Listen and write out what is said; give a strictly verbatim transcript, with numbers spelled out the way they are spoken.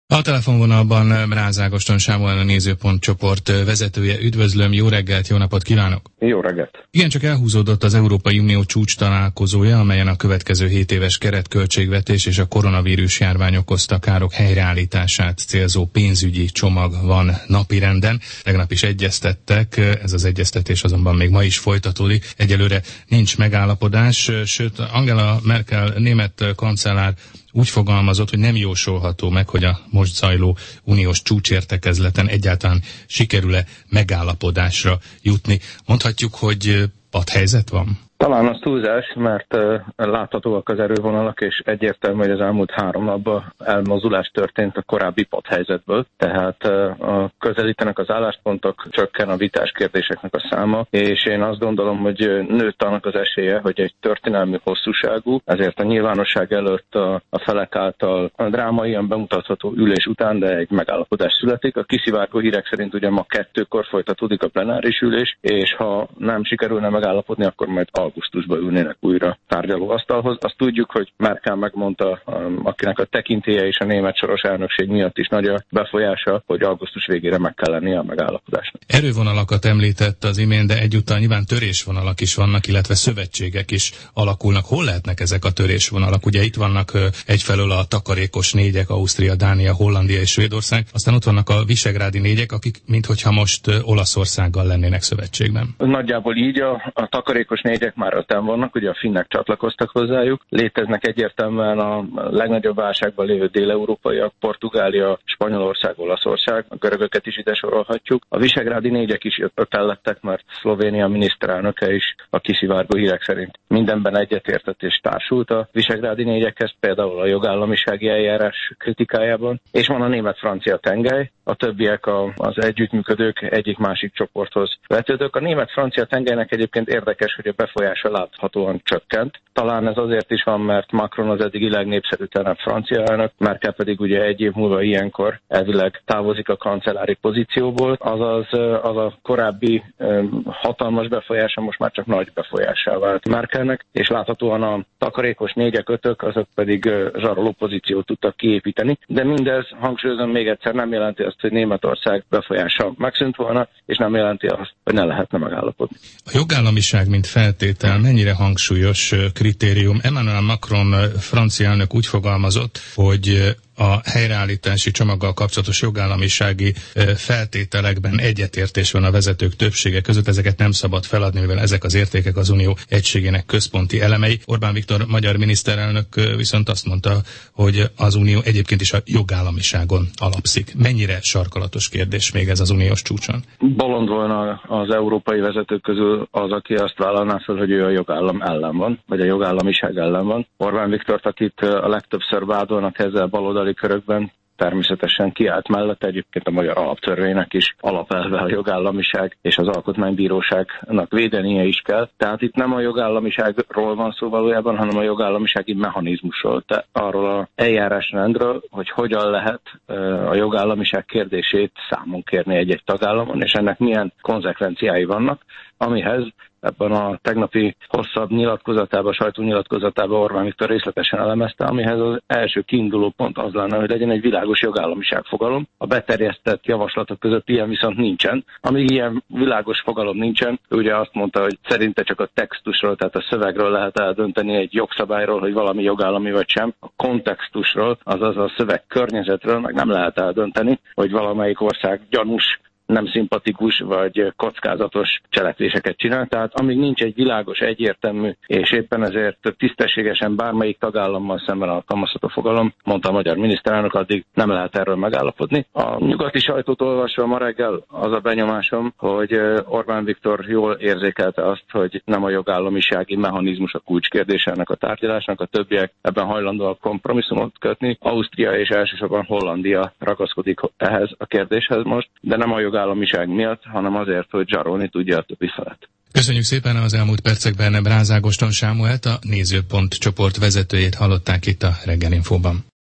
A telefonvonalban Bráz Ágoston Sámuel, a Nézőpont csoport vezetője. Üdvözlöm, jó reggelt, jó napot kívánok! Jó reggelt! Igen, csak elhúzódott az Európai Unió csúcs találkozója, amelyen a következő hét éves keretköltségvetés és a koronavírus járvány okozta károk helyreállítását célzó pénzügyi csomag van napirenden. Tegnap is egyeztettek, ez az egyeztetés azonban még ma is folytatódik. Egyelőre nincs megállapodás, sőt Angela Merkel német kancellár úgy fogalmazott, hogy nem jósolható meg, hogy a most zajló uniós csúcsértekezleten egyáltalán sikerül-e megállapodásra jutni. Mondhatjuk, hogy patthelyzet van? Talán az túlzás, mert uh, láthatóak az erővonalak, és egyértelmű, hogy az elmúlt három napban elmozdulás történt a korábbi padhelyzetből. Tehát uh, a közelítenek az álláspontok, csökken a vitás kérdéseknek a száma, és én azt gondolom, hogy nőtt annak az esélye, hogy egy történelmi hosszúságú, ezért a nyilvánosság előtt a, a felek által a drámaian bemutatható ülés után, de egy megállapodás születik. A kiszivárgó hírek szerint ugye ma kettőkor folytatódik a plenáris ülés, és ha nem sikerülne megállapodni, akkor majd augusztusban ülnének újra tárgyalóasztalhoz. Azt tudjuk, hogy Merkel megmondta, akinek a tekintélye és a német soros elnökség miatt is nagy a befolyása, hogy augusztus végére meg kell lennie a megállapodásnak. Erővonalakat említett az imént, de egyúttal nyilván törésvonalak is vannak, illetve szövetségek is alakulnak. Hol lehetnek ezek a törésvonalak? Ugye itt vannak egyfelől a takarékos négyek, Ausztria, Dánia, Hollandia és Svédország, aztán ott vannak a visegrádi négyek, akik minthogyha most Olaszországgal lennének szövetségben. Nagyjából így a, a takarékos négyek már öten vannak, ugye a finnek csatlakoztak hozzájuk. Léteznek egyértelműen a legnagyobb válságban lévő dél-európaiak, Portugália, Spanyolország, Olaszország, a görögöket is ide sorolhatjuk. A visegrádi négyek is öten lettek, mert Szlovénia miniszterelnöke is a kiszivárgó hírek szerint mindenben egyetértett és társult a visegrádi négyekhez, például a jogállamisági eljárás kritikájában, és van a német-francia tengely, a többiek a, az együttműködők egyik-másik csoporthoz vetődők. A német-francia tengelynek egyébként érdekes, hogy a befolyása láthatóan csökkent. Talán ez azért is van, mert Macron az eddigi legnépszerűtlenebb francia elnök, Merkel pedig ugye egy év múlva ilyenkor elvileg távozik a kancellári pozícióból, azaz az a korábbi um, hatalmas befolyása most már csak nagy befolyássá vált Merkelnek, és láthatóan a takarékos négyek, ötök, azok pedig uh, zsaroló pozíciót tudtak kiépíteni, de mindez, hangsúlyozom még egyszer, nem jelenti azt, hogy Németország befolyása megszűnt volna, és nem jelenti azt, hogy ne lehetne megállapodni. A jogállamiság, mint feltétel, mennyire hangsúlyos kritérium? Emmanuel Macron francia elnök úgy fogalmazott, hogy a helyreállítási csomaggal kapcsolatos jogállamisági feltételekben egyetértés van a vezetők többsége között, ezeket nem szabad feladni, mivel ezek az értékek az unió egységének központi elemei. Orbán Viktor magyar miniszterelnök viszont azt mondta, hogy az unió egyébként is a jogállamiságon alapszik. Mennyire sarkalatos kérdés még ez az uniós csúcson? Bolond volna az európai vezetők közül az, aki azt vállalná fel, hogy ő a jogállam ellen van, vagy a jogállamiság ellen van. Orbán Viktort, akit a legtöbbször vádolnak ezzel baloldali körökben, természetesen kiállt mellett, egyébként a magyar alaptörvénynek is alapelve a jogállamiság, és az alkotmánybíróságnak védenie is kell. Tehát itt nem a jogállamiságról van szó valójában, hanem a jogállamisági mechanizmusról, tehát arról az eljárásrendről, hogy hogyan lehet a jogállamiság kérdését számon kérni egy-egy tagállamon, és ennek milyen konzekvenciái vannak, amihez ebben a tegnapi hosszabb nyilatkozatában, sajtónyilatkozatában Orbán Viktor részletesen elemezte, amihez az első kiinduló pont az lenne, hogy legyen egy világos jogállamiság fogalom. A beterjesztett javaslatok között ilyen viszont nincsen. Amíg ilyen világos fogalom nincsen, ugye azt mondta, hogy szerinte csak a textusról, tehát a szövegről lehet eldönteni egy jogszabályról, hogy valami jogállami vagy sem. A kontextusról, azaz a szöveg környezetről meg nem lehet eldönteni, hogy valamelyik ország gyanús, nem szimpatikus vagy kockázatos cselekvéseket csinál. Tehát amíg nincs egy világos, egyértelmű, és éppen ezért tisztességesen bármelyik tagállammal szemben alkalmazható fogalom, mondta a magyar miniszterelnök, addig nem lehet erről megállapodni. A nyugati sajtót olvasva ma reggel az a benyomásom, hogy Orbán Viktor jól érzékelte azt, hogy nem a jogállamisági mechanizmus a kulcskérdése ennek a tárgyalásnak, a többiek ebben hajlandóak kompromisszumot kötni. Ausztria és elsősorban Hollandia ragaszkodik ehhez a kérdéshez most, de nem a jogállamiság miatt, hanem azért, hogy zsarolni tudja a többi felet. Köszönjük szépen! Az elmúlt percekben Bráz Ágoston Sámuelt, a Nézőpont csoport vezetőjét hallották itt a Reggel Infóban.